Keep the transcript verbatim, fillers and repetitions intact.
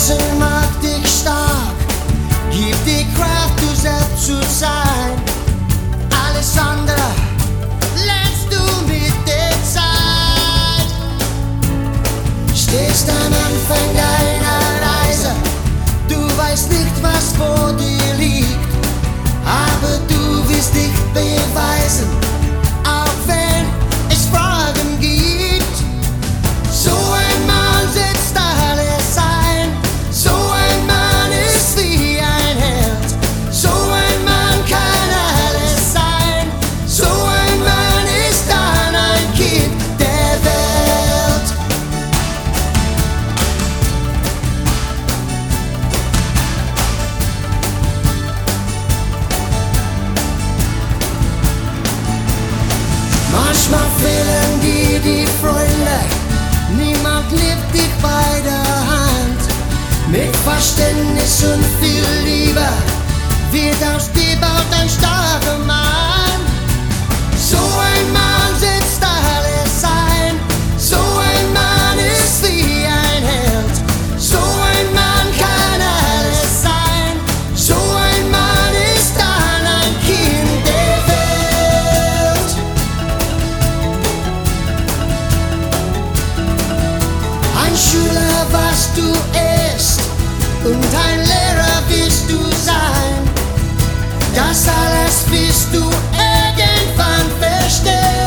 Außen macht dich stark, gib dir Kraft, du selbst zu sein. Alles andere lernst du mit der Zeit. Stehst am Anfang deiner Reise, du weißt nicht, was vor dir liegt, aber du wirst dich beweisen, auch wenn es Fragen gibt. So ein Mann setzt alles ein, so ein Mann ist wie ein Held, so ein Mann kann alles sein, so ein Mann ist dann ein Kind der Welt. Manchmal fehlen dir die Freunde, niemand nimmt dich bei der Hand. Mit Verständnis und viel Liebe wird aus dir bald ein starker Mann. So ein Mann setzt alles ein, so ein Mann ist wie ein Held, so ein Mann kann alles sein, so ein Mann ist dann ein Kind der Welt. Ein Schüler warst du erst und ein Lehrer wirst du sein. Das alles wirst du irgendwann verstehen.